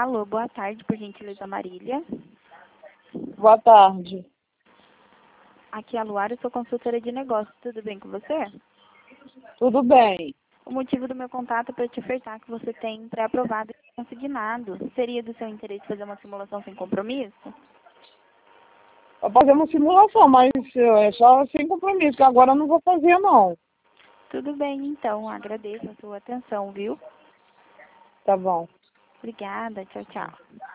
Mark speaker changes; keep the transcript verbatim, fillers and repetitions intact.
Speaker 1: Alô, boa tarde, por gentileza, Marília.
Speaker 2: Boa tarde.
Speaker 1: Aqui é a Luara, eu sou consultora de negócios. Tudo bem com você?
Speaker 2: Tudo bem.
Speaker 1: O motivo do meu contato é para te ofertar que você tem pré-aprovado e consignado. Seria do seu interesse fazer uma simulação sem compromisso?
Speaker 2: Eu vou fazer uma simulação, mas é só sem compromisso, que agora eu não vou fazer, não.
Speaker 1: Tudo bem, então. Agradeço a sua atenção, viu?
Speaker 2: Tá bom.
Speaker 1: Obrigada. Tchau, tchau.